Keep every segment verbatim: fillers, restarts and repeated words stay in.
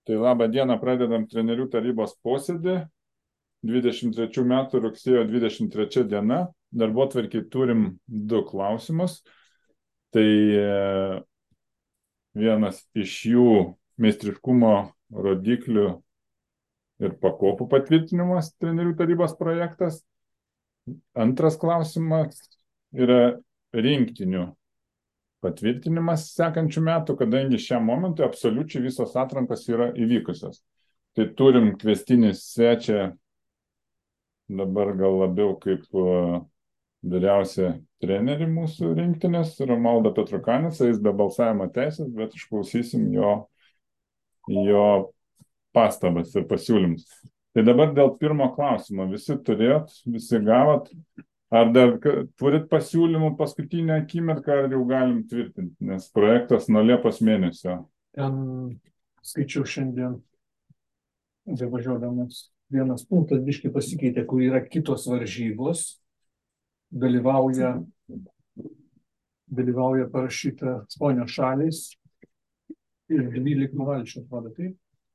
Tai labą dieną, pradedam trenerių tarybos posėdį. dvidešimt trečių metų rugsėjo dvidešimt trečia diena. Darbotvarkėj turim du klausimus. Tai e, vienas iš jų meistriškumo rodiklių ir pakopų patvirtinimas trenerių tarybos projektas. Antras klausimas yra rinktinių patvirtinimas sekančių metų, kadangi šiam momentui absoliučiai visos atrankos yra įvykusios. Tai turim kvestinį svečią, dabar gal labiau kaip vyriausią trenerį mūsų rinktinės, Romaldą Petrukanicą, jis be balsavimo teisės, bet išklausysim jo, jo pastabas ir pasiūlymus. Tai dabar dėl pirmo klausimo. Visi turėjot, visi gavot. Ar dar turit pasiūlymų paskutinę akimirką, ar jau galim tvirtinti, nes projektas nuo Liepos mėnesio. Ten skaičiau šiandien, važiuodamas, vienas punktas biškai pasikeitė, kur yra kitos varžybos, dalyvauja, dalyvauja parašyta aštuonios šalys ir dvylika valčių, atrodo, taip?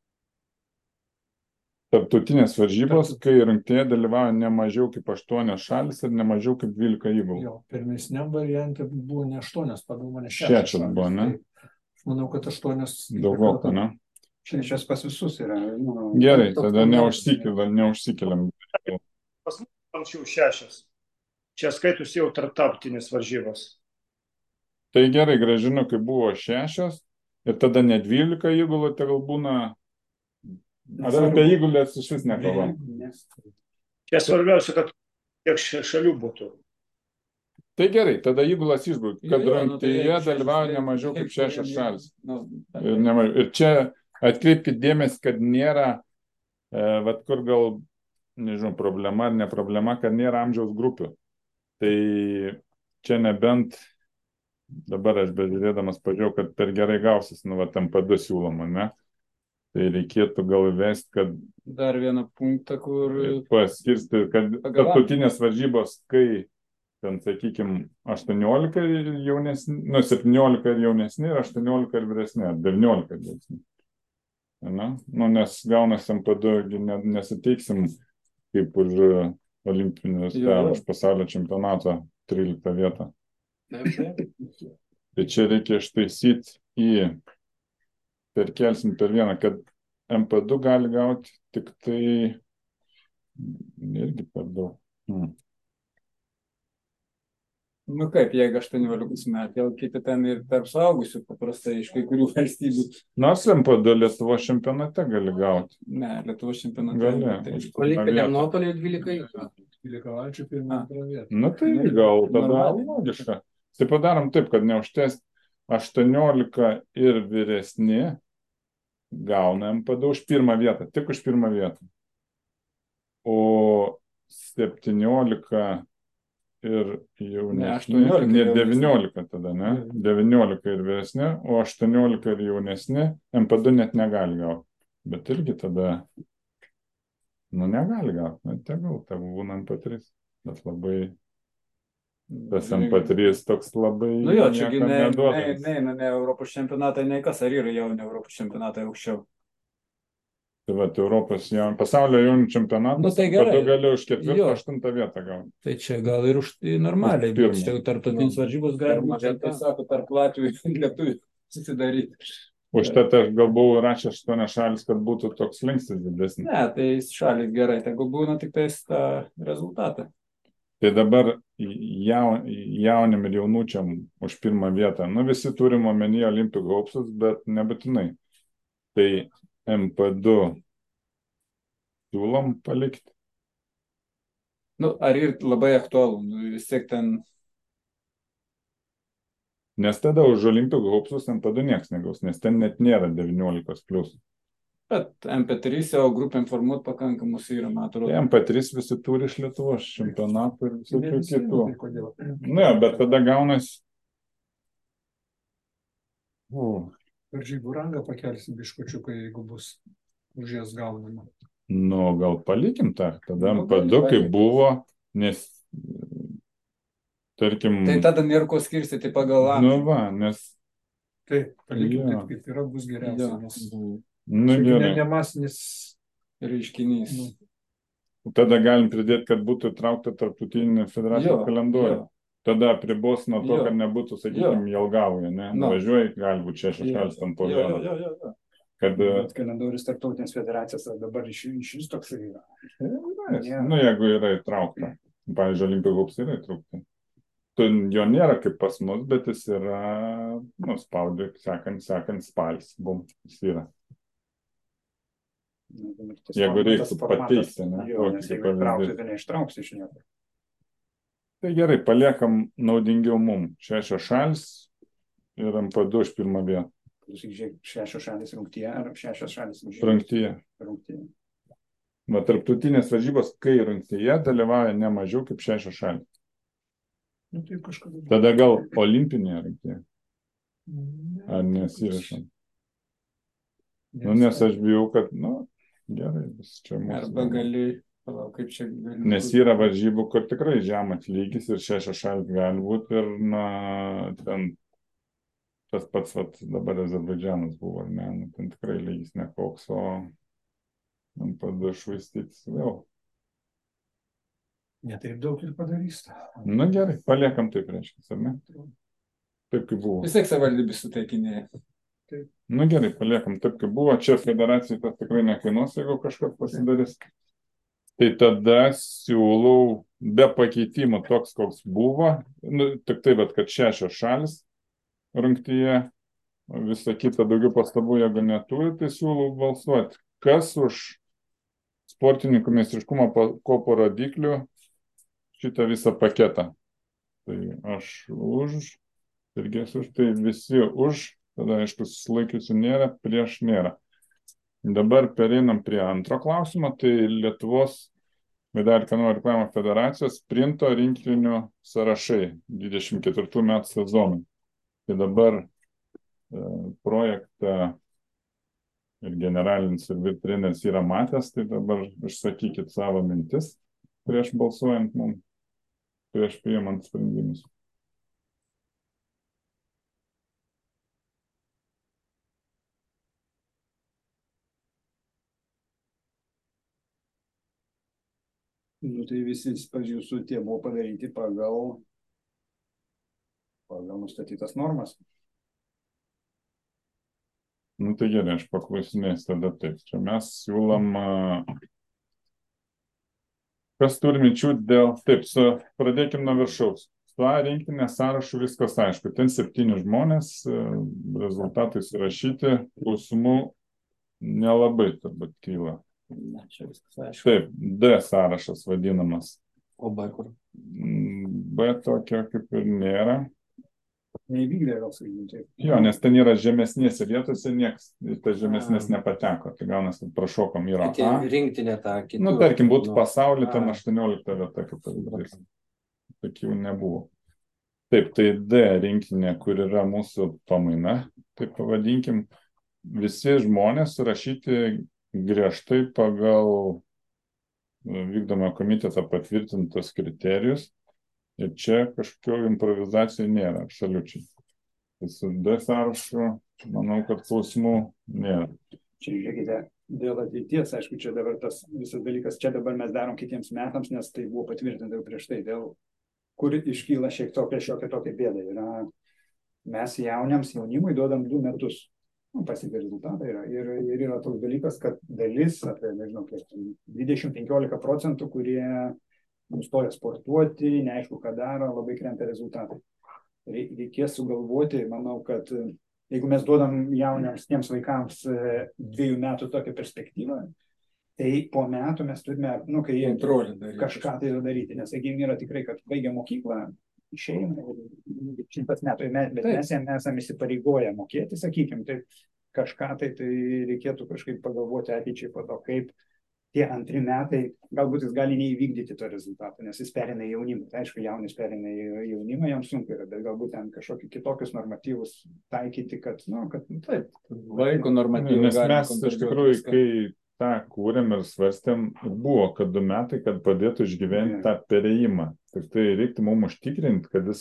Tarptautinės varžybos, kai rungtyje dalyvauja ne mažiau kaip aštuonios šalis ir ne mažiau kaip dvylika įgulų. Jo, pirmesniam variante buvo ne aštuonios, pagal mane šešios šešios buvo, ne? Tai, aš manau, kad aštuonios... Daugoka, ne? Šešias pas visus yra. Nu, Gerai, tada neužsikeliam. neužsikeliam. Pas mus anksčiau šešias. Čia skaitus jau tarptautinės varžybos. Tai gerai, grąžinu, kai buvo šešios ir tada ne dvylika įgulų, tai gal būna... Ar apie įgulės iš vis nekalbam? Čia svarbiausia, kad tiek šalių būtų. Tai gerai, tada įgulas išbraukia, kad Jo, jo, nu, tai rungtyje jeigu dalyvauja šešis, ne mažiau tai kaip kaip šešios jiem- šalis. Nu, Ir, ne, mažiau- ir čia atkreipkite dėmesį, kad nėra, e, vat kur gal, nežinau, problema ar ne problema, kad nėra amžiaus grupių. Tai čia nebent, dabar aš bežiūrėdamas pažiūrėjau, kad per gerai gausis, nu, va, tam P du siūloma, ne? Tai reikėtų gal įvesti, kad dar vieną punktą, kur paskirsti, kad Pagal- tarptautinės varžybos, kai ten, sakykime, aštuoniolika ir jaunesni, nu, septyniolika ir jaunesni, ir aštuoniolika ir vyresni, ar devyniolika ir vyresni. Na, nu, nes gaunasi M P du, gi ne- nesiteiksim kaip už olimpinius, Jo, ten, jo. už pasaulio čempionato tryliktą vietą. Tai čia reikia ištaisyti į, perkelsim per vieną, kad M P du gali gauti tik tai, irgi per daug. Hmm. Nu kaip, jeigu aštuoniolikos metų, jau kiti ten ir tarp suaugusių paprastai iš kai kurių valstybių. Nors M P du Lietuvos čempionate gali gauti. Ne, Lietuvos čempionate. Gali. Tai, Olimpiniam nuotoliui dvylika. dvylika valčių pirmą antrą vietą. Nu tai gal tada Normaliai. logiška. Tai padarom taip, kad neužtęs aštuoniolika ir vyresni gauna M P du už pirmą vietą, tik už pirmą vietą. O septyniolika ir jaunesni, Ne, aštuoniolika ne ir jaunesni. devyniolika tada, ne? devyniolika ir vyresni, o aštuoniolika ir jaunesni M P du net negali gauti. Bet irgi tada, nu negali gauti, na tegul, tegul būna M P trys. Bet labai, tas M P trys toks labai Nu jo, čia gi nieko ne, ne, neduodantis. ne, ne, ne Europos čempionatai, ne kas, ar yra jauni Europos čempionatai aukščiau. Tai va, Europos jaun, pasaulio jaunių čempionatas, Nu, tai gerai. tada gali už ketvirtą, Jo. aštuntą vietą gauti. Tai čia gal ir už tai normaliai, Už bet pirmą. čia tarptautinis varžybos gali Pirma būti, tai vieta. sako, tarp Latvijų ir Lietuvių susidaryti. Užtat aš gal buvau rašęs aštuonias šalis, kad būtų toks linkstis didesnis. Ne, tai šalis gerai, tegu būna tik tais tą rezultatą. Tai dabar jaun, jaunim ir jaunučiam už pirmą vietą, nu visi turim omenyje Olympic Hopesus, bet nebūtinai. Tai M P du siūlom palikti. Nu, ar ir labai aktualu, nu, vis tiek ten, Nes tada už Olympic Hopesus M P du nieks negaus, nes ten net nėra devyniolikos plus. bet M P trys jau grupėm formuot pakankamus yra, man Tai atrodo. M P trys visi turi iš Lietuvos čempionatų ir Ne visokių visi, kitų. tai kodėl? Ne, bet tada gaunas. O, Varžybų rangą pakelsi biškučiukai, jeigu bus už jas gaunama. nu, gal palikim tą, tada Nu, M P du gali kaip palikt. buvo, nes, tarkim, Tai tada nėra ko skirstyti pagal nu amžių. va, nes Taip, palikim Jo. taip, kaip yra, bus geriausia. Jo. Nes Nu, Čia ne, gerai. ne masinis. reiškinys. Tada galim pridėti, kad būtų įtraukta tarptautinį federacijos Jo, kalendorių. jo. Tada apribos nuo to, Jo. kad nebūtų, sakykime, Jelgavoje, ne? Nu. Važiuoji, gali būti šešios Jo, šalis ten po jo, vieną. jo, jo, jo. Kad, Bet kalendorius tarptautinės federacijos ar dabar iš, iš vis toks yra. e, nu, jeigu yra įtraukta. Pavyzdžiui, Olimpigops yra įtraukta. Tu, jo nėra kaip pas mus, bet jis yra, nu, spaudė, sekant, sekant spalis. Bum, jis yra. Nu, dabar tas Jeigu formatas- reiktų formatas- pateikti, ne? Jo, Tokį nes kaip jeigu įtraukti, pavyzdį. tai neištrauksi iš nieko. Tai gerai, paliekam naudingiau mum. Šešios šalis ir M P du už pirmą vietą. Klausyk, žiūrėk, šešios šalis rungtyje ar šešios šalis varžybos? Rungtyje. Rungtyje. Va, tarptautinės varžybos, kai rungtyje dalyvauja ne mažiau kaip šešios šalis. Nu, tai kažkada. Tada gal olimpinė rungtyje, Ne, ar nesirašom. Nu, nes aš bijau, kad, nu, gerai, vis čia mūsų. Arba gali, palauk, kaip čia gali. Nes yra varžybų, kur tikrai žemas lygis ir šešios šalis gali būti ir, na, ten tas pats, vat, dabar Azerbaidžanas buvo, ar ne, nu, ten tikrai lygis nekoks, o man pada švaistytis vėl. Ne taip daug ir padarys. Nu, gerai, paliekam taip, reiškia, ar ne? Taip, kaip buvo. Vis tiek savivaldybės suteikinėja. Nu, gerai, paliekam taip, kaip buvo. Čia federacijai tas tikrai nekainuos, jeigu kažkas pasidarys. Tai tada siūlau be pakeitimų toks, koks buvo. Nu, tik tai, bet, kad šešios šalis rungtyje, visą kitą daugiau pastabų, jeigu neturi, tai siūlau balsuoti. Kas už sportininkų meistriškumo kopų rodiklių šitą visą paketą? Tai aš už, irgi esu už, tai visi už, tada aišku, susilaikiusių nėra, prieš nėra. Dabar pereinam prie antro klausimo, tai Lietuvos Medalių kanalų reklamo federacijos sprinto rinktinių sąrašai dvidešimt ketvirtų metų sezonui. Tai dabar e, projektą ir generalinis ir vyr treneris yra matęs, tai dabar išsakykit savo mintis prieš balsuojant mums, prieš priimant sprendimus. Nu, tai visi pas jūsų tie buvo padaryti pagal, pagal nustatytas normas. Nu tai gerai, aš paklausinės tada taip. Čia mes siūlom, kas turi minčių dėl, taip, su, pradėkim nuo viršaus. Su A rinktinė sąrašu viskas aišku. Ten septyni žmonės, rezultatai surašyti, klausimų nelabai turbūt kyla. Ne, čia viskas aišku. Taip, D sąrašas vadinamas. O B kur? B tokio kaip ir nėra. Neįvykdė gal sakyti. Jo, nes ten yra žemesnėse vietose, nieks į tas žemesnės nepateko. Tai gaunas, kad prašokom yra Kiti A. rinktinė tą kitų. Nu, tarkim, būtų nu, pasaulį, ten A. aštuoniolikta vieta, kaip pavyzdys. Tokių nebuvo. Taip, tai D rinktinė, kur yra mūsų pamaina, taip pavadinkim, visi žmonės surašyti griežtai pagal vykdomą komitetą patvirtintus kriterijus. Ir čia kažkokio improvizacijų nėra, absoliučiai. Tai su D sąrašu, manau, kad klausimų nėra. Čia žiūrėkite, dėl ateities, aišku, čia dabar tas visas dalykas, čia dabar mes darom kitiems metams, nes tai buvo patvirtinta jau prieš tai, dėl kur iškyla šiek tokia šiokia tokia bėda. Yra, mes jauniams jaunimui duodam du metus. Nu, pasiekti rezultatą yra. Ir, ir yra toks dalykas, kad dalis, apie, nežinau, dvidešimt penkiolika procentų, kurie nustoja sportuoti, neaišku, ką daro, labai krenta rezultatai. Reikės sugalvoti, manau, kad jeigu mes duodam jauniams tiems vaikams dviejų metų tokią perspektyvą, tai po metų mes turime, nu, kai jie kažką tai daryti, nes sakykime, yra tikrai, kad baigia mokyklą, išeina šimtas metų, bet mes jam esame įsipareigoję mokėti, sakykime, tai kažką tai, tai reikėtų kažkaip pagalvoti ateičiai po to, kaip tie antri metai, galbūt jis gali neįvykdyti to rezultato, nes jis perina į jaunimą. Tai aišku, jaunis perina į jaunimą, jam sunku yra, bet galbūt ten kažkokius kitokius normatyvus taikyti, kad, nu, kad taip. Vaiko normatyvų. Nes mes iš tikrųjų, kai tą kūrėm ir svarstėm, buvo, kad du metai, kad padėtų išgyventi tą perėjimą. Tik tai reiktų mums užtikrinti, kad jis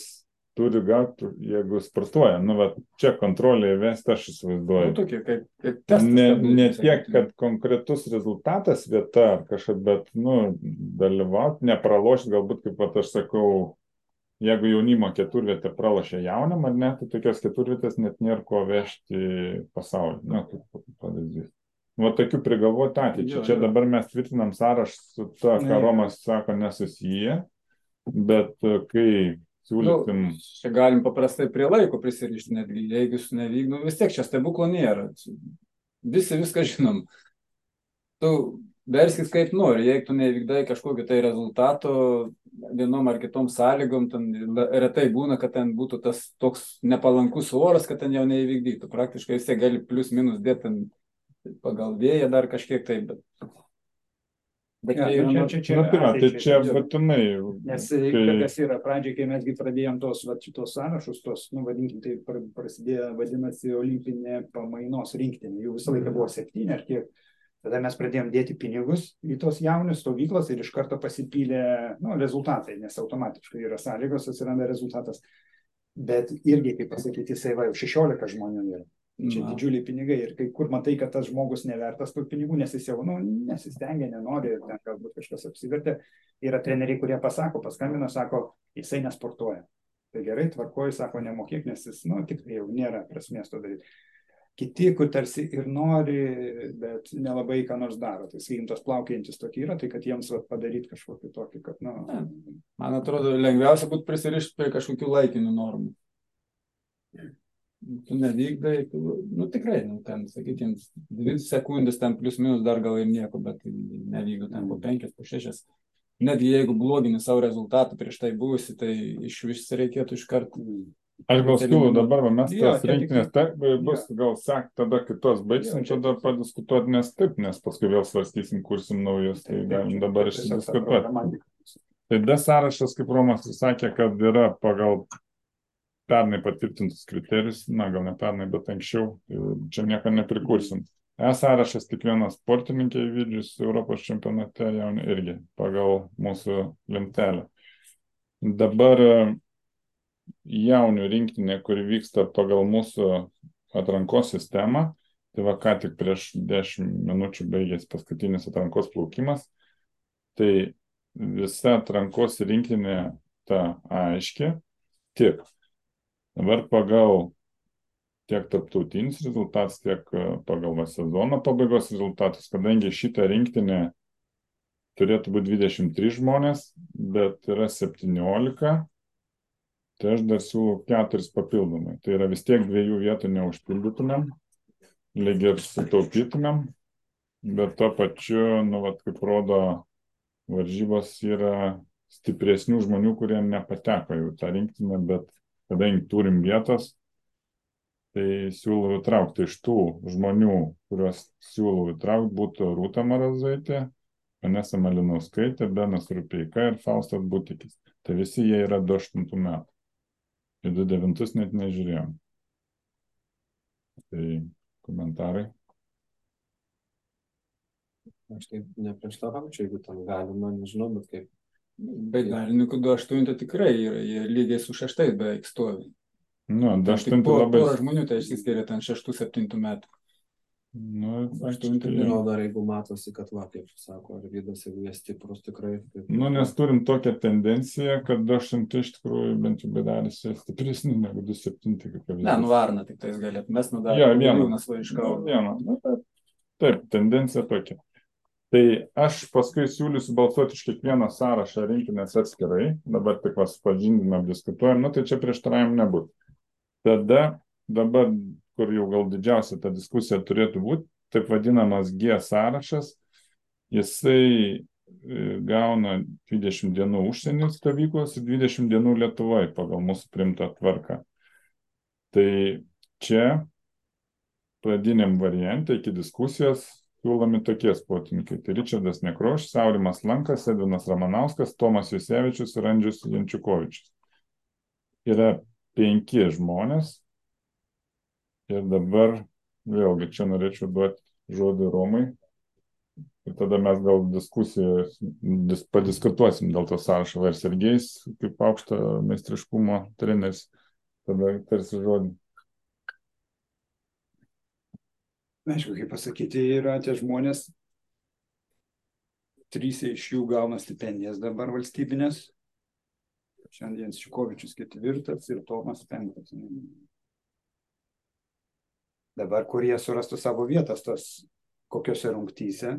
turi gauti, jeigu sportuoja. Nu, va, čia kontrolė įvesti, aš Nu, įsivaizduoju. tokie, kaip, kaip testas. Ne, kad būtų, ne tiek, sakykim. kad konkretus rezultatas vieta ar kažkas, bet, nu, dalyvauti, nepralošti, galbūt, kaip pat aš sakau, jeigu jaunimo keturvietė pralošia jaunam, ar ne, tai tokios keturvietės net nėra ko vežti į pasaulį. Na, kaip pavyzdys. Va, tokių prigalvoti ateičiai. Jo, Čia jo. dabar mes tvirtinam sąrašą su to, Ne, ką jo. Romas sako, nesusiję, bet e, kai Nu, siūlysim... čia galim paprastai prie laiko prisirišti netgi, jeigu jis nevykdo, vis tiek čia stebuklo nėra. Visi viską žinom. Tu verskis kaip nori, jeigu tu nevykdai kažkokio tai rezultato vienom ar kitom sąlygom, ten retai būna, kad ten būtų tas toks nepalankus oras, kad ten jau neįvykdytų. Praktiškai vis tiek gali plius minus dėti ten pagal vėją dar kažkiek tai, bet... Bet Ja, čia, nu, čia, čia, Na, tai va, tai ateičiai. čia Jo. būtinai... Nes kai- kas yra pradžiai, kai mesgi pradėjom tos, va, šitos sąrašus, tos, nu, vadinkim, tai pra- prasidėjo, vadinasi, olimpinė pamainos rinktinė. Jų visą laiką buvo septyni ar kiek. Tada mes pradėjom dėti pinigus į tos jaunius stovyklas ir iš karto pasipylė, nu, rezultatai, nes automatiškai yra sąlygos, atsiranda rezultatas. Bet irgi, kaip pasakyti, jisai va, jau šešiolika žmonių yra. Čia Na. didžiuliai pinigai ir kai kur matai, kad tas žmogus nevertas tų pinigų, nes jis jau, nu, nesistengia, nenori ir ten galbūt kažkas apsivertė. Yra treneriai, kurie pasako, paskambina, sako, jisai nesportuoja. Tai gerai, tvarkoji, sako, nemokėk, nes jis, nu, tikrai jau nėra prasmės to daryti. Kiti, kur tarsi ir nori, bet nelabai ką nors daro. Tai sakykim, tos plaukėjantis tokie yra, tai kad jiems va, padaryti kažkokį tokį, kad, nu... Ne. Man atrodo, lengviausia būtų prisirišti prie kažkokių laikinių normų. Tu nevykdai, tu, nu tikrai, nu, ten, sakykime, dvi sekundės ten plius minus dar gal ir nieko, bet nevykdo ten po penkias, po šešias. Netgi jeigu blogini savo rezultatą prieš tai buvusi, tai iš vis reikėtų iš karto. Aš gal siūlau dabar, va, mes Jo, tas čia rinktinės, tik- taip, bus gal sek, tada kitos baigsim, Jo, čia tada tik- padiskutuoti, nes taip, nes paskui vėl svarstysim, kursim naujus, tai galim dabar išsidiskutuoti. išsidiskutuoti. Tai D sąrašas, kaip Romas sakė, kad yra pagal pernai patvirtintus kriterijus, na gal ne pernai, bet anksčiau, čia nieko neprikursim. E sąrašas tik vienas sportininkė įvykdžius Europos čempionate jauni irgi pagal mūsų lentelę. Dabar jaunių rinktinė, kuri vyksta pagal mūsų atrankos sistemą, tai va ką tik prieš dešimt minučių baigėsi paskutinis atrankos plaukimas, tai visa atrankos rinktinė ta aiški, tik dabar pagal tiek tarptautinis rezultatas, tiek pagal va, sezono pabaigos rezultatus, kadangi šitą rinktinę turėtų būti dvidešimt trys žmonės, bet yra septyniolika, tai aš dar siūlau keturis papildomai. Tai yra vis tiek dviejų vietų neužpildytumėm, lyg ir sutaupytumėm, bet to pačiu, nu, vat, kaip rodo varžybos, yra stipresnių žmonių, kurie nepateko į tą rinktinę, bet kadangi turim vietos, tai siūlau įtraukti iš tų žmonių, kuriuos siūlau įtraukti, būtų Rūta Marazaitė, Vanesa Malinauskaitė, Benas Rupeika ir Faustas Butikis. Tai visi jie yra du aštuntų metų. Į du devintus net nežiūrėjom. Tai komentarai. Aš taip neprieštaraučiau, jeigu tam galima, nežinau, bet kaip. Baidarininkų du aštuoni tikrai yra, jie lygiai su šeštais beveik stovi. Nu, du Ten tik aštuntų Porą labai... porą žmonių tai išsiskiria ten šeštų, septintų metų. Nu, Aštuntų faktiškai- Žinau, dar jeigu matosi, kad va, kaip sako Arvydas, jeigu jie stiprus tikrai. Tai... Nu, nes turim tokią tendenciją, kad du aštunti iš tikrųjų bent jau baidaris yra stipresni negu du septinti. Ne, nu Varna tik tais galėtų, mes Jo, nudarėme vieną. Viliūnas va iš Nu, Kauno. vieną. Nu, taip, taip, tendencija tokia. Tai aš paskui siūlysiu balsuoti iš kiekvieno sąrašą rinkinės atskirai, dabar tik vas pažindinam, diskutuojam, nu tai čia prieštaravim nebūtų. Tada dabar, kur jau gal didžiausia ta diskusija turėtų būti, taip vadinamas G sąrašas, jisai e, gauna dvidešimt dienų užsienio stovyklos ir dvidešimt dienų Lietuvoje pagal mūsų priimtą tvarką. Tai čia pradiniam variante iki diskusijos siūlomi tokie sportininkai. Tai Ričardas Nekrošius, Aurimas Lankas, Edvinas Ramanauskas, Tomas Jusevičius ir Andrius Jančiukovičius. Yra penki žmonės ir dabar vėlgi čia norėčiau duoti žodį Romai. ir tada mes gal diskusiją, dis, padiskutuosim dėl to sąrašo, ar Sergejs kaip aukšto meistriškumo treneris, tada tarsi žodį. Aišku, kaip pasakyti, yra tie žmonės, trys iš jų gauna stipendijas dabar valstybinės. Šiandien Šikovičius ketvirtas ir Tomas penktas. Dabar, kur jie surastų savo vietas, tas kokiose rungtyse.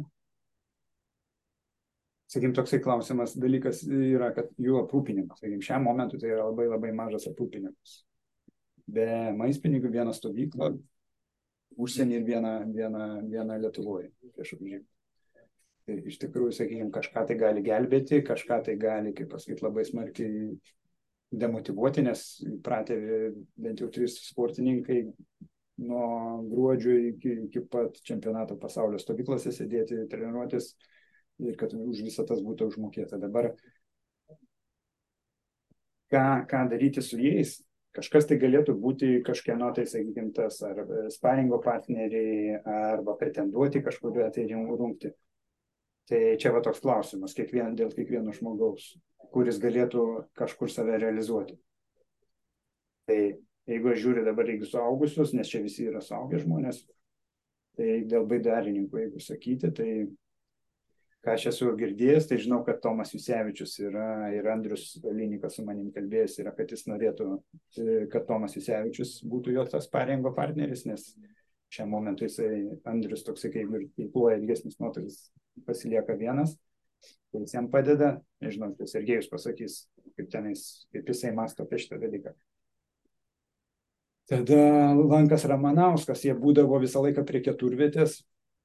Sakykim, toksai klausimas dalykas yra, kad jų aprūpinimas. Sakykim, šiam momentui tai yra labai labai mažas aprūpinimas. Be maispinigų vieną stovyklą, užsienį ir vieną, vieną, vieną Lietuvoje. Prieš apžymą. Tai iš tikrųjų, sakykime, kažką tai gali gelbėti, kažką tai gali, kaip pasakyti, labai smarkiai demotyvuoti, nes pratė bent jau trys sportininkai nuo gruodžio iki, iki pat čempionato pasaulio stovyklose sėdėti, treniruotis ir kad už visą tas būtų užmokėta. Dabar ką, ką daryti su jais? Kažkas tai galėtų būti kažkieno, tai sakykime, tas ar sparingo partneriai, arba pretenduoti kažkurio tai rungti. Tai čia va toks klausimas kiekvien, dėl kiekvieno žmogaus, kuris galėtų kažkur save realizuoti. Tai jeigu aš žiūriu dabar į suaugusius, nes čia visi yra suaugę žmonės, tai dėl baidarininkų, jeigu sakyti, tai ką aš esu girdėjęs, tai žinau, kad Tomas Jusevičius yra ir Andrius Linikas su manim kalbėjęs yra, kad jis norėtų, kad Tomas Jusevičius būtų jo tas parengo partneris, nes šiam momentui jisai Andrius toksai, kaip ir veikluoja ilgesnis nuotolis, pasilieka vienas, tai jis jam padeda, nežinau, tai Sergejus pasakys, kaip tenais, kaip jisai mąsto apie šitą dalyką. Tada Lankas Ramanauskas, jie būdavo visą laiką prie keturvietės,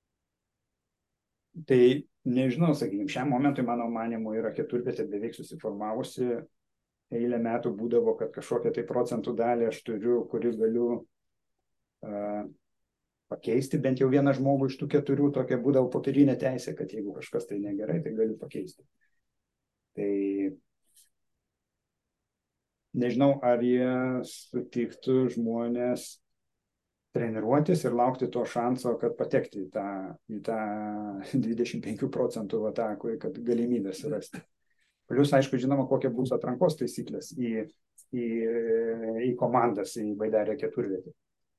tai nežinau, sakykime, šiam momentui mano manimu yra keturvietė beveik susiformavusi, eilę metų būdavo, kad kažkokią tai procentų dalį aš turiu, kuri galiu uh, pakeisti, bent jau vieną žmogų iš tų keturių, tokia būdavo popierinė teisė, kad jeigu kažkas tai negerai, tai galiu pakeisti. Tai nežinau, ar jie sutiktų žmonės treniruotis ir laukti to šanso, kad patekti į tą, į tą dvidešimt penkių procentų vatą, kad galimybę surasti. Plius, aišku, žinoma, kokie bus atrankos taisyklės į, į, į komandas, į baidarę keturvietį.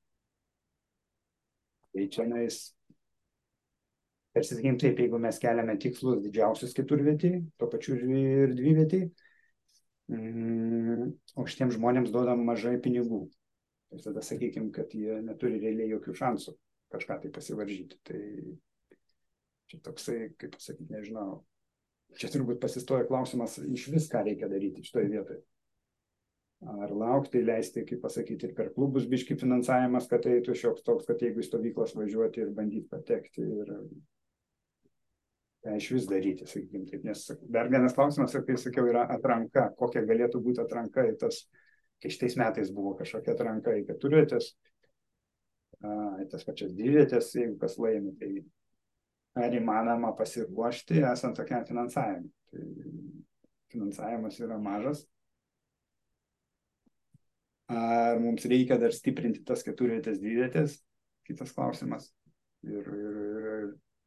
Tai čia nais, ir sakykim taip, jeigu mes keliame tikslus didžiausius keturvietį, tuo pačiu ir dvivietį, mm, o šitiems žmonėms duodam mažai pinigų. Ir tada sakykim, kad jie neturi realiai jokių šansų kažką tai pasivaržyti. Tai čia toksai, kaip pasakyti, nežinau. Čia turbūt pasistoja klausimas iš vis, ką reikia daryti šitoje vietoje. Ar laukti, leisti, kaip pasakyti, ir per klubus biški finansavimas, kad eitų šioks toks, kad jeigu į stovyklas važiuoti ir bandyti patekti ir tai iš vis daryti, sakykime taip. Nes dar vienas klausimas, kaip sakiau, yra atranka. Kokia galėtų būti atranka į tas, kai šitais metais buvo kažkokia atranka į keturvietės, į tas pačias dvivietės, jeigu kas laimi, tai ar įmanoma pasiruošti esant tokiam finansavimui. Tai finansavimas yra mažas. Ar mums reikia dar stiprinti tas keturvietės, dvivietės? Kitas klausimas. Ir, ir, ir,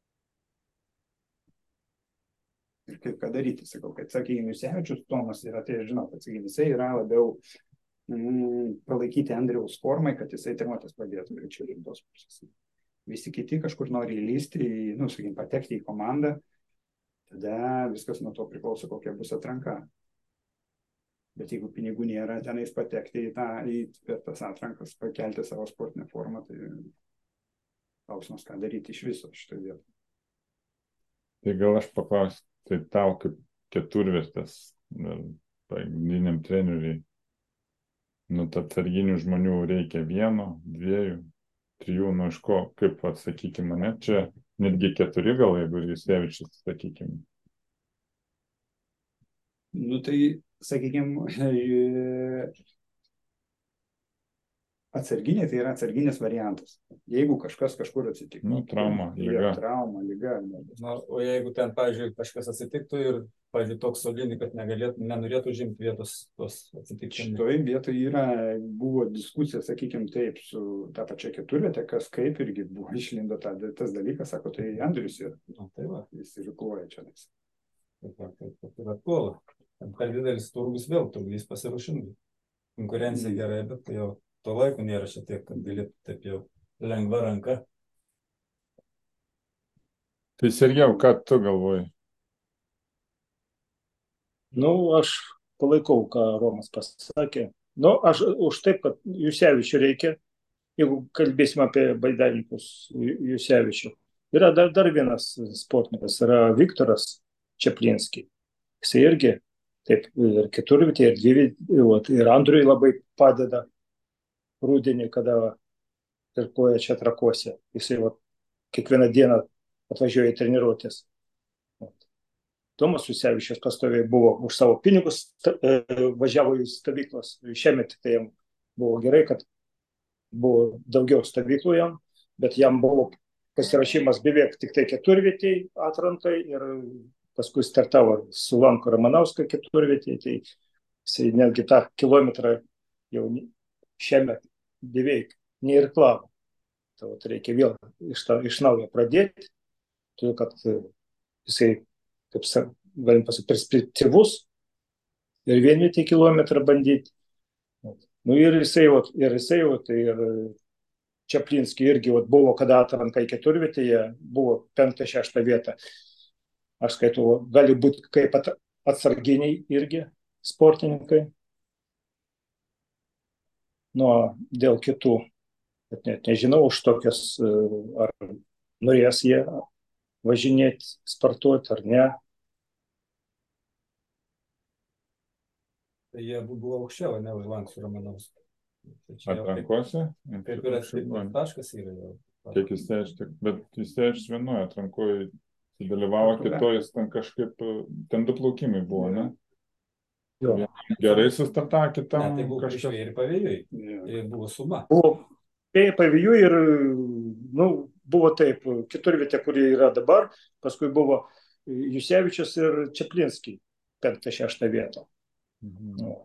ir kaip ką daryti, sakau, kad, sakykime, Jusevičius Tomas yra, tai žinau, kad, sakykime, jisai yra labiau mm, palaikyti Andriaus formai, kad jisai treniruotis padėtų ir čia rimtos pusės. Visi kiti kažkur nori įlysti, nu, sakykime, patekti į komandą, tada viskas nuo to priklauso, kokia bus atranka. Bet jeigu pinigų nėra, tenais patekti į tą, į per tas atrankas, pakelti savo sportinę formą, tai klausimas, ką daryti iš viso šitoje vietoje. Tai gal aš paklausiu, tai tau kaip keturvietės pagrindiniam treneriui, nu, atsarginių žmonių reikia vieno, dviejų, trijų, nu, iš ko, kaip atsakykime, ne, čia netgi keturi gal, jeigu Jusevičius, sakykime. Nu, tai sakykime, atsarginiai tai yra atsarginis variantas. Jeigu kažkas kažkur atsitiktų. Nu, trauma, Jo, liga. Trauma, liga. Na, o jeigu ten, pavyzdžiui, kažkas atsitiktų ir, pavyzdžiui, toks solinį, kad negalėtų, nenorėtų užimti vietos tos atsitikimų. Šitoje vietoje yra, buvo diskusija, sakykime taip, su ta pačia keturviete, kas kaip irgi buvo išlindo ta, tas dalykas, sako, tai Andrius yra. Na, tai va, Jis ir kloja čia. taip, taip, taip, taip, ir atpuola. Per didelis turgus vėl trukdys pasiruošimui. Konkurencija gerai, bet tai jau to laiko nėra šiek tiek, kad galėtų taip jau lengva ranka. Tai Sergejau, ką tu galvoji? Nu, aš palaikau, ką Romas pasakė. Nu, aš už taip, kad Jusevičių reikia, jeigu kalbėsim apie baidarininkus Jusevičių. Yra dar, dar vienas sportininkas, yra Viktoras Čaplinski. Jis irgi, taip, ir keturvitė, ir dvivitė, ir Andriui labai padeda rudenį, kada irkluoja čia Trakuose. Jisai va, kiekvieną dieną atvažiuoja į treniruotės. Tomas Jusevičius pastoviai buvo už savo pinigus, važiavo į stovyklas. Šiemet tai jam buvo gerai, kad buvo daugiau stovyklų jam, bet jam buvo pasirašymas beveik tik tai keturvietei atrankai ir paskui startavo su Lanku Ramanauską keturvietei, tai jisai netgi tą kilometrą jau šiemet beveik neirklavo. Tai reikia vėl iš, ta, iš naujo pradėti, todėl kad jisai, kaip galim pasakyti, perspektyvus ir vienvietį kilometrą bandyti. Nu ir jisai, ir jisai, ir Čaplinski irgi buvo, kada atranka į keturvietėje, buvo penktą, šeštą vietą. Aš skaitau, gali būti kaip atsarginiai irgi sportininkai. Nu, dėl kitų, bet net nežinau už tokias, ar norės jie važinėti, sportuoti ar ne. Tai jie buvo aukščiau, ne už Lankų Ramanauską. Atrankose? Kaip ir atskaitos taškas yra jau. Kiek jis teištik, bet jis teištis vienoje atrankoje, dalyvavo kitoje, ten kažkaip, ten du plaukimai buvo, ne? Jo. Gerai sustartavo, kitam ne, tai buvo kažkas ir pavėjui, ir buvo suma. Buvo pavėjui ir, nu, buvo taip, keturvietė, kuri yra dabar, paskui buvo Jusevičius ir Čaplinski, penktą, šeštą vietą. Mhm. Nu.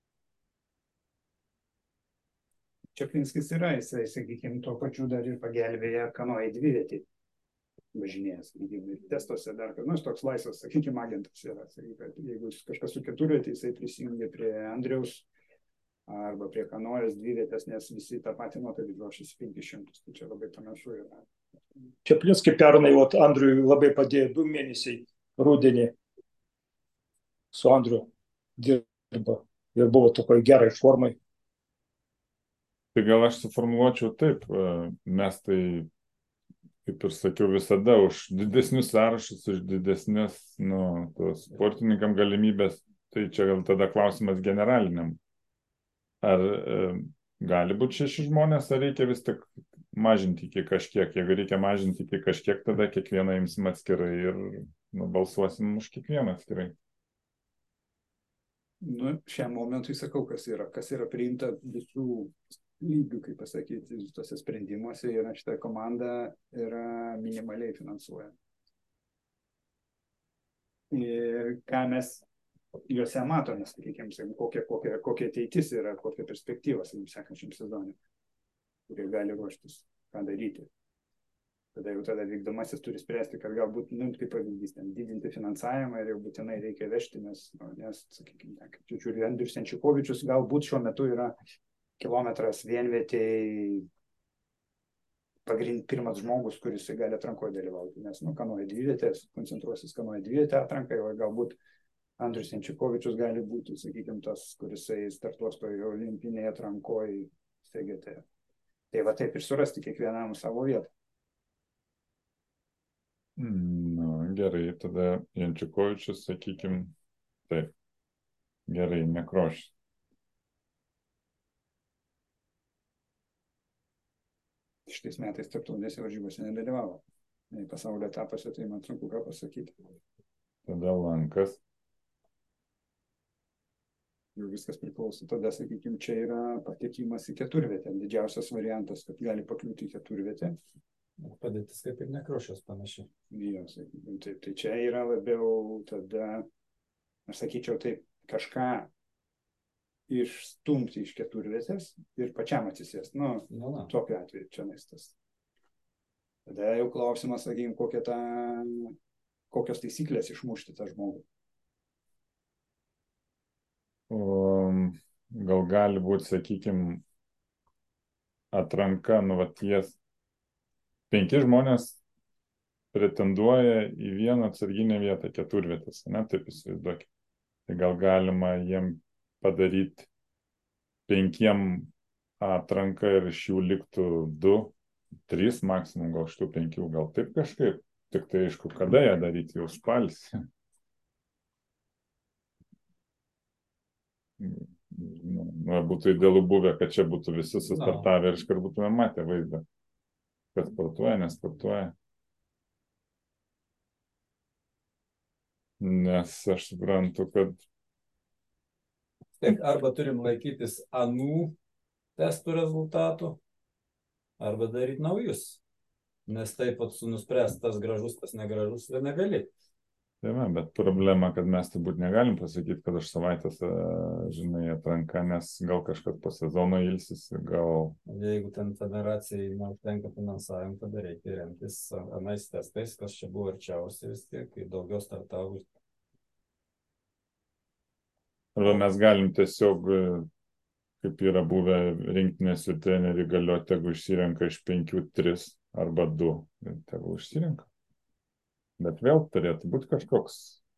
Čaplinskis yra, jisai, sakykime, tuo pačiu dar ir pagelbėja Kanoje dvivietį važinėjęs, sakykime, ir testuose dar, kad, nu, jis toks laisvas, sakykime, agentas yra, sakykime, jeigu kažkas su keturvietė, jisai prisijungia prie Andriaus arba prie Kanojos dvivietės, nes visi tą patį nuotolį ruošiasi penkis šimtus, tai čia labai panašu yra. Čaplinski pernai, ot, Andriui labai padėjo du mėnesiai rudenį su Andriu dirbo ir buvo tokoj gerai formai. Tai gal aš suformuluočiau taip, mes tai, kaip ir sakiau, visada už didesnius sąrašus, už didesnės, nu, tos sportininkam galimybės, tai čia gal tada klausimas generaliniam. Ar e, gali būti šeši žmonės, ar reikia vis tik mažinti iki kažkiek? Jeigu reikia mažinti iki kažkiek, tada kiekvieną imsim atskirai ir nu, balsuosim už kiekvieną atskirai. Nu, šiam momentui sakau, kas yra, kas yra priimta visų lygių, kaip pasakyti, tose sprendimuose, ir šitą komandą yra minimaliai finansuojama. Ir ką mes juose matome, sakykime, kokia, kokia, kokia ateitis yra, kokia perspektyva sekančiam sezonui, kurie gali ruoštis, ką daryti. Tada jau tada vykdomasis turi spręsti, kad galbūt, nu, kaip pavyzdys, ten didinti finansavimą ir jau būtinai reikia vežti, nes, nu, nes sakykime, kaip čiūčiuri Andrius Senčikovičius galbūt šiuo metu yra kilometras vienvietėj pagrind pirmas žmogus, kuris gali atrankoje dalyvauti, nes, nu, Kanoje dvivietės, koncentruosis Kanoje dvivietė atrankai, o galbūt Andrius Senčikovičius gali būti, sakykime, tas, kuris startuos toje olimpinėje atrankoje S G T. Tai va taip ir surasti kiekvienam savo vietą. Nu, gerai, tada Jančikovičius, sakykime, taip, gerai, Nekrošius. Šitais metais tarptautinėse varžybose nedalyvavo. Pasaulio etapuose, tai man sunku ką pasakyti. Tada Lankas. Jau viskas priklauso. Tada, sakykime, čia yra patekimas į keturvietę. Didžiausias variantas, kad gali pakliūti į keturvietę. Padėtis kaip ir Nekrošiaus panašiai. Jo, sakykime, taip. Tai čia yra labiau tada, aš sakyčiau, taip, kažką išstumti iš keturvietės ir pačiam atsisės. Nu, Nu, na. tokiu atveju čia maistas. Tada jau klausimas, sakykime, kokia ta, kokios taisyklės išmušti tą žmogų. O gal gali būti, sakykime, atranka, nu, vat jie penki žmonės pretenduoja į vieną atsarginę vietą, keturvietės, ne, taip įsivaizduokit. Tai gal galima jiem padaryti penkiem atranką ir iš jų liktų du, trys maksimum, gal iš tų penkių, gal taip kažkaip. Tik tai aišku, kada ją daryti, jau spalis. Nu, būtų idealu buvę, kad čia būtų visi sustartavę ir iškart būtume matę vaizdą, kad sportuoja, nesportuoja. Nes aš suprantu, kad Taip, arba turim laikytis anų testų rezultatų, arba daryti naujus. Nes taip pat nuspręs tas gražus, tas negražus ir negali. tai va, bet problema, kad mes turbūt negalim pasakyti, kad aš savaitės, žinai, atranka, nes gal kažkas po sezono ilsisi, gal... Jeigu ten federacijai neužtenka finansavimą, tada reikia remtis anais testais, kas čia buvo arčiausiai vis tiek, kai daugiau startavų. Arba mes galim tiesiog, kaip yra buvę rinktinės ir treneriai galioti, jeigu išsirenka iš penkių tris arba du, tegu išsirenka. Bet vėl turėtų būti kažkoks,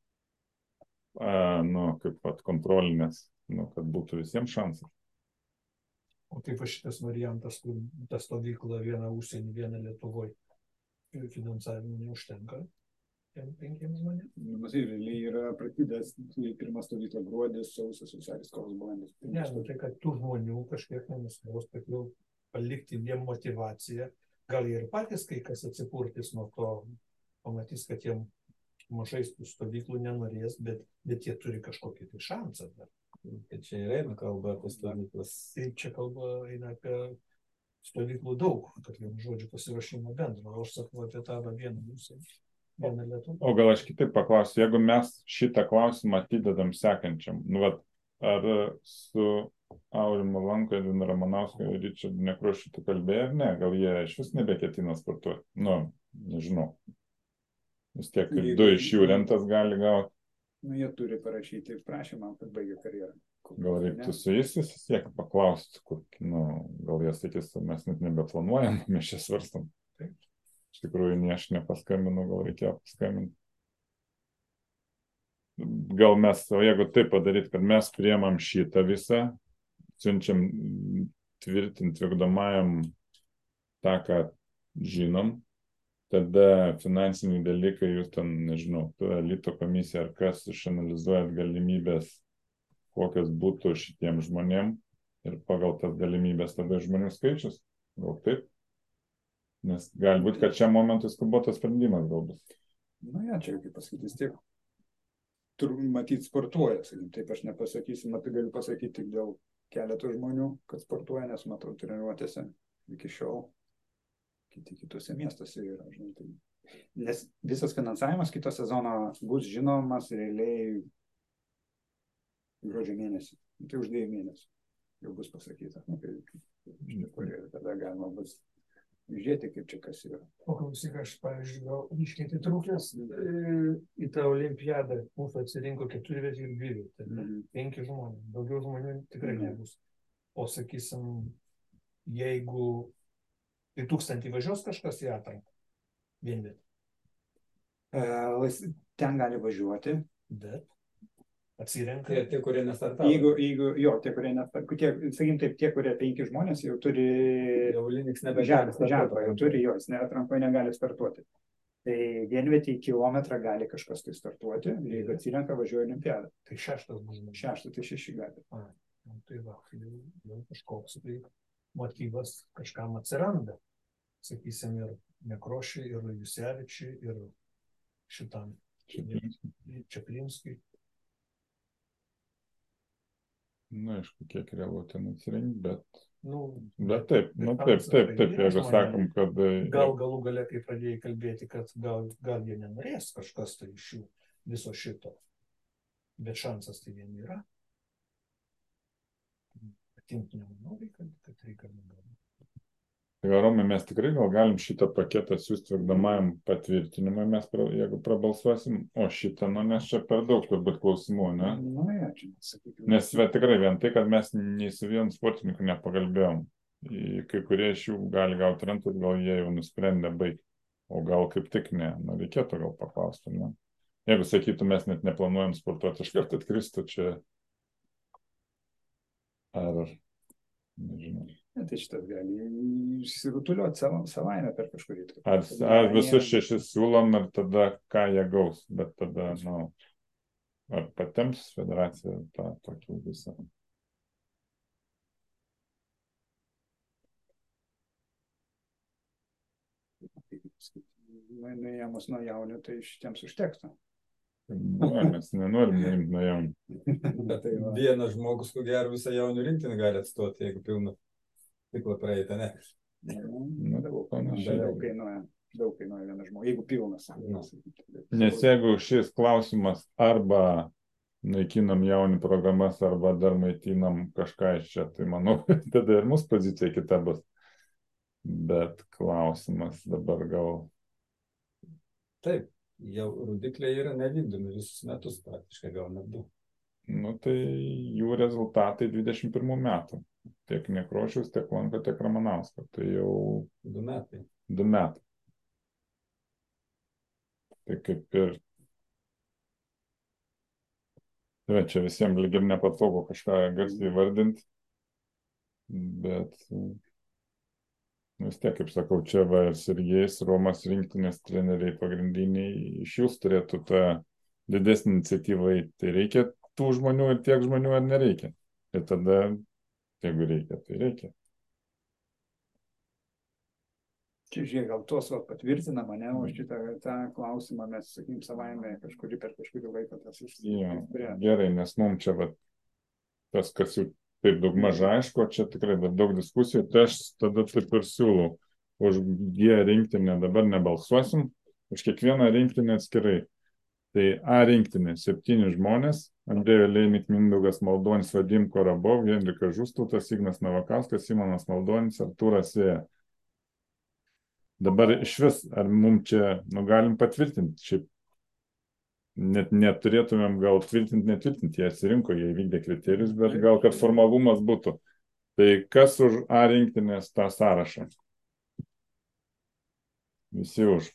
a, nu, kaip pat kontrolinės, nu, kad būtų visiems šansas. O taip va šitas variantas, kur ta stovykla viena užsienį, viena Lietuvoje, finansavimo neužtenka tiem penkiems žmonėms. Matai, realiai yra pratidęs pirmą stovyklą gruodis, sausas, vasaris, kovas, balandis. Ne, nu, tai kad tų žmonių kažkiek nenuskaus, kad jau palikti jiem motivaciją, gal ir patys kai kas atsipurtys nuo to, pamatys, kad jiem mažais tų stovyklų nenorės, bet, bet jie turi kažkokį tai šansą dar. Tai čia ir eina kalba apie stovyklas. Tai čia kalba eina apie stovyklų daug, kad vienu žodžiu pasiruošimo bendro. O aš sakau apie tą vieną užsienį, vieną Lietuvą. O gal aš kitaip paklausiu, jeigu mes šitą klausimą atidedam sekančiam, nu, vat, ar su Aurimu Lanko, Edvinu Ramanausku ir Ričardu Nekrošiu tu kalbėjai, ar ne? Gal jie iš vis nebeketina sportuoti? Nu, nežinau. Vis tiek ir du iš jų rentas gali gauti. Nu, jie turi parašyti prašymą, kad baigė karjerą. Gal reiktų su jais susisiekti, paklausti, kur, nu, gal jie sakys, mes net nebeplanuojam, mes čia svarstam. Iš tikrųjų, ne aš nepaskambinu, gal reikėjo paskambinti. Gal mes, o jeigu taip padaryti, kad mes priemam šitą visą, siunčiam tvirtinti vykdomajam tą, ką žinom, tada finansiniai dalykai, jūs ten, nežinau, tu elito komisija ar kas, išanalizuojat galimybės, kokios būtų šitiem žmonėm ir pagal tas galimybės tada žmonių skaičius. Gal taip? Nes gali būti, kad šiam momentui skubotas sprendimas galbūt. Na, ja, čia kaip pasakyti, vis tiek turbūt matyti sportuoja, sakykim, taip aš nepasakysiu, matai galiu pasakyti tik dėl keletų žmonių, kad sportuoja, nes matau treniruotėse iki šiol. Kiti kitose miestuose yra, žinai, tai. Nes visas finansavimas kito sezono bus žinomas realiai gruodžio mėnesį. Tai už dviejų mėnesių jau bus pasakyta. Nu, kai, kai, tada galima bus žiūrėti, kaip čia kas yra. O klausyk, aš, pavyzdžiui, gal iškėti trūkęs į tą olimpiadą. Mūsų atsirinko keturvietį ir dvivietį. Mm. Penki žmonės. Daugiau žmonių tikrai mm. nebus. O sakysim, jeigu tai tūkstantį važiuos kažkas į atranką? Vienvietį. E, ten gali važiuoti. Bet atsirenka. Tie, tie kurie nestartavo. Jeigu, jeigu, jo, tie, kurie nestartavo. Sakykim taip, tie, kurie penki žmonės jau turi jau Linux nebegali ženklą, jau turi, jo, jis ne, atrankoje negali startuoti. Tai vienvietį į kilometrą gali kažkas tai startuoti, jeigu atsirenka, važiuoja olimpiadą. Tai šeštas bus. Šeštas, tai šeši gali. A, tai va, jau kažkoks tai motyvas kažkam atsiranda. Sakysim, ir Nekrošiui, ir Jusevičiui, ir šitam Čeplinskiui. Na, aišku, kiek realu ten atsirinkti, bet, Nu, bet taip, bet nu, taip, šansas taip, tai taip, yra jeigu žmonėm. sakom, kad e, Gal galų gale, kai pradėjai kalbėti, kad gal, gal jie nenorės kažkas tai iš jų viso šito. Bet šansas tai vien yra. Atimti nenori, kad, kad reikalinga. tai Romai, mes tikrai gal galim šitą paketą siūsti vykdomajam patvirtinimui, mes, pra- jeigu prabalsuosim, o šitą, nu, nes čia per daug turbūt klausimų, ne? Nu, ja, čia, sakykime. Nes va, tikrai vien tai, kad mes nei su vienu sportininku nepakalbėjom, į kai kurie iš jų gali gauti rentus, gal jie jau nusprendė baigti, o gal kaip tik ne, nu, reikėtų gal paklausti, ne? Jeigu sakytų, mes net neplanuojam sportuoti, iš karto atkristų čia, ar, nežinau. Ja, tai šitas gali išsirutuliuoti savo, savaime per kažkurį. tai. Ar, Tai ar nėra- visus šešis siūlom ir tada ką jie gaus, bet tada, nu, ar patems federacija tą tokį visą. Nu, nuėmus nuo jaunių, tai šitiems užtektų. Nu, mes nenorim nuimti nuo jaunų. Bet Tai va. vienas žmogus, ko gero, visą jaunių rinktinį gali atstoti, jeigu pilną ciklą praeitą, ne? Nu, Daug, panašiai. daug kainuoja, daug kainuoja vienas žmogus, jeigu pilnas. Nu. Nes jeigu šis klausimas arba naikinam jaunių programas, arba dar maitinam kažką iš čia, tai manau, tada ir mūsų pozicija kita bus. Bet klausimas dabar gal. Taip, jau rodikliai yra nevykdomi visus metus praktiškai, gal net du. Nu, tai jų rezultatai dvidešimt pirmų metų. Tiek Nekrošiaus, tiek Lanko, tiek Ramanausko. Tai jau Du metai. du metai. Tai kaip ir. Tai va, čia visiems lyg ir nepatogu kažką garsiai vardinti. Bet nu, vis tiek, kaip sakau, čia va ir Sergejus, Romas rinktinės treneriai pagrindiniai, iš jūs turėtų tą didesnį iniciatyvą eiti. Tai reikia tų žmonių ir tiek žmonių ar nereikia. Ir tada, jeigu reikia, tai reikia. Čia žiūrėk, gal tuos va, patvirtina mane, o šitą tą klausimą mes, sakykim, savaime kažkurį per kažkurį laiką tas Jo, išspręs. gerai, nes mums čia va, tas, kas jau taip daug mažai aišku, čia tikrai dar daug diskusijų, tai aš tada taip ir siūlau. Už G rinktinę dabar nebalsuosim, už kiekvieną rinktinę atskirai. Tai A rinktinė septyni žmonės, Andrėjus Leinik, Mindaugas Maldonis, Vadim Korabov, Henrikas Žustautas, Ignas Navakauskas, Simonas Maldonis, Artūras Vėja. Dabar iš vis, ar mums čia, nu, galim patvirtinti, šiaip net neturėtumėm gal tvirtinti, netvirtinti, jie atsirinko, jie įvykdė kriterijus, bet gal kad formalumas būtų. Tai kas už A rinktinės tą sąrašą? Visi už.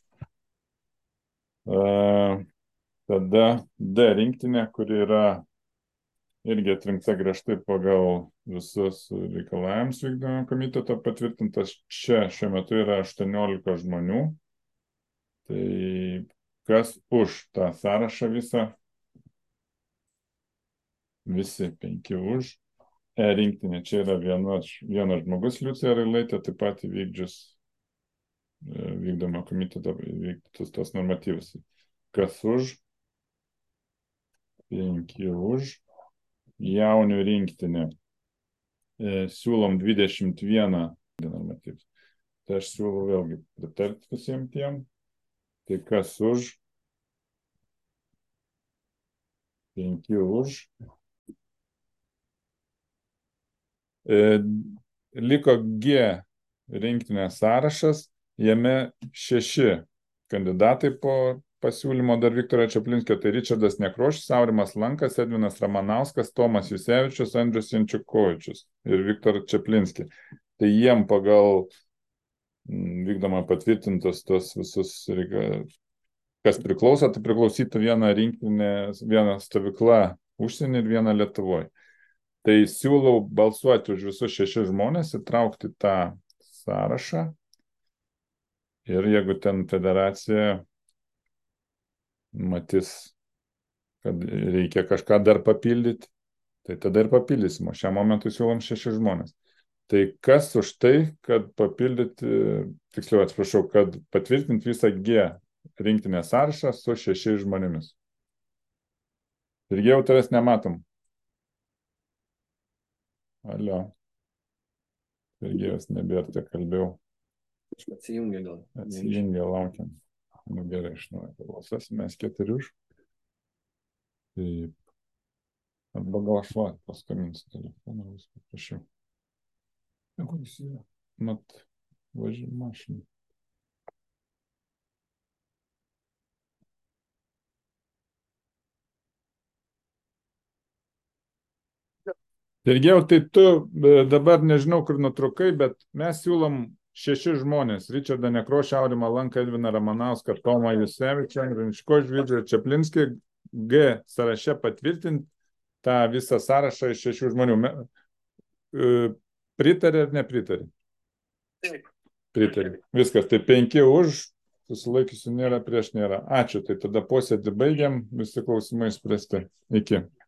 Uh, tada D rinktinė, kuri yra irgi atrinkta griežtai pagal visus reikalavimus vykdomo komiteto patvirtintas. Čia šiuo metu yra aštuoniolika žmonių. Tai kas už tą sąrašą visą? Visi penki už. E rinktinė, čia yra vienas, vienas žmogus, Liucija Railaitė, taip pat įvykdžius vykdomo komiteto įvykdytus tos normatyvus. Kas už? Penki už. Jaunių rinktinė. E, siūlom dvidešimt vieną normatyvus. Tai aš siūlau vėlgi pritarti visiems tiem. Tai kas už? Penki už. E, liko G rinktinės sąrašas, jame šeši kandidatai po pasiūlymo dar Viktoro Čaplinskio, tai Ričardas Nekrošius, Aurimas Lankas, Edvinas Ramanauskas, Tomas Jusevičius, Andrius Jančiukovičius ir Viktor Čaplinski. Tai jiem pagal vykdomą patvirtintus tos visus, kas priklauso, tai priklausytų viena rinktinė, viena stovykla užsienį ir viena Lietuvoje. Tai siūlau balsuoti už visus šešis žmonės, įtraukti tą sąrašą ir jeigu ten federacija matys, kad reikia kažką dar papildyti, tai tada ir papildysim, o šiam momentui siūlom šešis žmonės. Tai kas už tai, kad papildyti, tiksliau atsiprašau, kad patvirtinti visą G rinktinės sąrašą su šešiais žmonėmis. Ir jau tavęs nematom. Alio. Sergejus nebėra, tiek kalbėjau. Atsijungia gal. Atsijungia, laukiam. Nu gerai, iš naujo pabalsuosim, mes keturi už. Taip. Arba gal aš va, paskaminsiu telefoną, vis paprašiau. Kur jis yra? Mat, važiuoju mašiną. Sergejau, tai tu dabar nežinau, kur nutrukai, bet mes siūlom šeši žmonės. Ričardą Nekrošį, Aurimą Lanką, Edviną Ramanauską, Tomą Jusevičią, Rinčko Žvidžių ir Čaplinskį G sąraše patvirtinti tą visą sąrašą iš šešių žmonių. Pritarė ar nepritarė? Taip. Pritarė. Viskas, tai penki už, susilaikysiu nėra, prieš nėra. Ačiū, tai tada posėdį baigiam, visi klausimai spręsti. Iki.